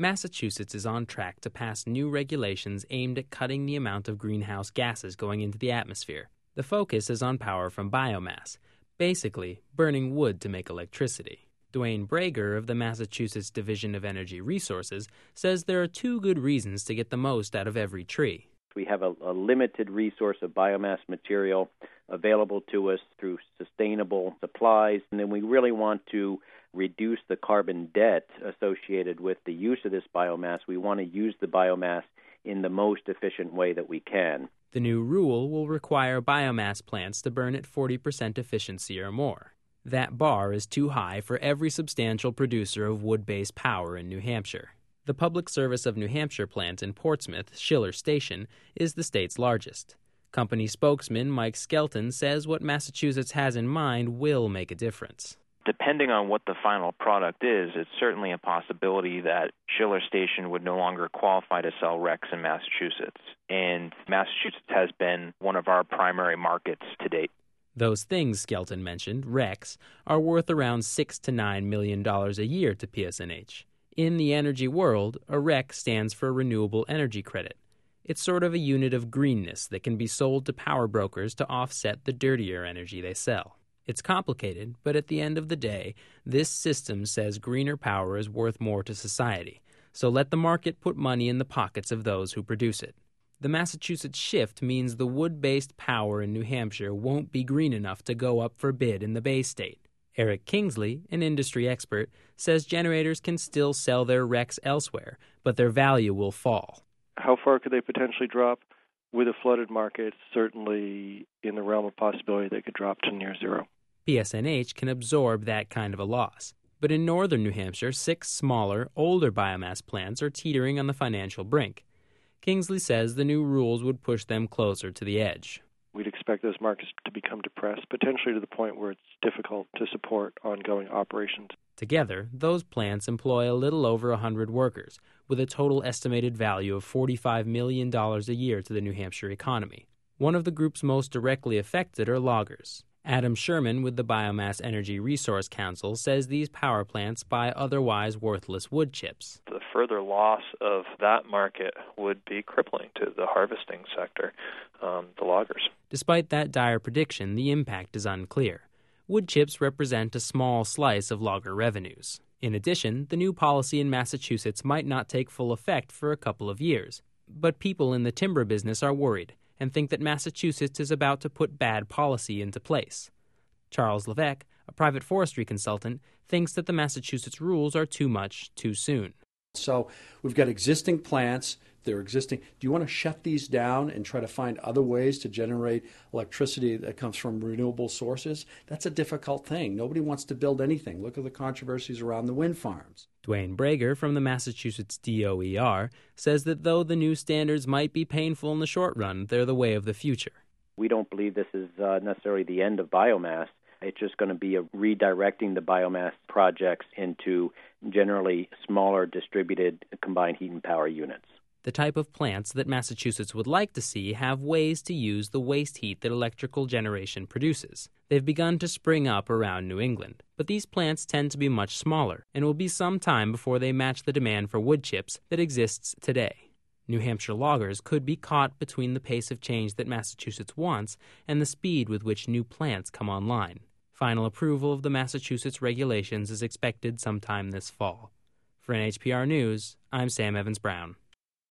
Massachusetts is on track to pass new regulations aimed at cutting the amount of greenhouse gases going into the atmosphere. The focus is on power from biomass, basically burning wood to make electricity. Dwayne Brager of the Massachusetts Division of Energy Resources says there are two good reasons to get the most out of every tree. We have a limited resource of biomass material available to us through sustainable supplies, and then we really want to reduce the carbon debt associated with the use of this biomass. We want to use the biomass in the most efficient way that we can. The new rule will require biomass plants to burn at 40% efficiency or more. That bar is too high for every substantial producer of wood-based power in New Hampshire. The Public Service of New Hampshire plant in Portsmouth, Schiller Station, is the state's largest. Company spokesman Mike Skelton says what Massachusetts has in mind will make a difference. Depending on what the final product is, it's certainly a possibility that Schiller Station would no longer qualify to sell RECs in Massachusetts. And Massachusetts has been one of our primary markets to date. Those things Skelton mentioned, RECs, are worth around $6 to $9 million a year to PSNH. In the energy world, a REC stands for Renewable Energy Credit. It's sort of a unit of greenness that can be sold to power brokers to offset the dirtier energy they sell. It's complicated, but at the end of the day, this system says greener power is worth more to society, so let the market put money in the pockets of those who produce it. The Massachusetts shift means the wood-based power in New Hampshire won't be green enough to go up for bid in the Bay State. Eric Kingsley, an industry expert, says generators can still sell their RECs elsewhere, but their value will fall. How far could they potentially drop? With a flooded market, certainly in the realm of possibility they could drop to near zero. PSNH can absorb that kind of a loss. But in northern New Hampshire, 6 smaller, older biomass plants are teetering on the financial brink. Kingsley says the new rules would push them closer to the edge. We'd expect those markets to become depressed, potentially to the point where it's difficult to support ongoing operations. Together, those plants employ a little over 100 workers, with a total estimated value of $45 million a year to the New Hampshire economy. One of the groups most directly affected are loggers. Adam Sherman with the Biomass Energy Resource Council says these power plants buy otherwise worthless wood chips. The further loss of that market would be crippling to the harvesting sector, the loggers. Despite that dire prediction, the impact is unclear. Wood chips represent a small slice of logger revenues. In addition, the new policy in Massachusetts might not take full effect for a couple of years. But people in the timber business are worried and think that Massachusetts is about to put bad policy into place. Charles Levesque, a private forestry consultant, thinks that the Massachusetts rules are too much too soon. So we've got existing plants. They're existing. Do you want to shut these down and try to find other ways to generate electricity that comes from renewable sources? That's a difficult thing. Nobody wants to build anything. Look at the controversies around the wind farms. Dwayne Brager from the Massachusetts DOER says that though the new standards might be painful in the short run, they're the way of the future. We don't believe this is necessarily the end of biomass. It's just going to be a redirecting the biomass projects into generally smaller distributed combined heat and power units. The type of plants that Massachusetts would like to see have ways to use the waste heat that electrical generation produces. They've begun to spring up around New England, but these plants tend to be much smaller, and it will be some time before they match the demand for wood chips that exists today. New Hampshire loggers could be caught between the pace of change that Massachusetts wants and the speed with which new plants come online. Final approval of the Massachusetts regulations is expected sometime this fall. For NHPR News, I'm Sam Evans-Brown.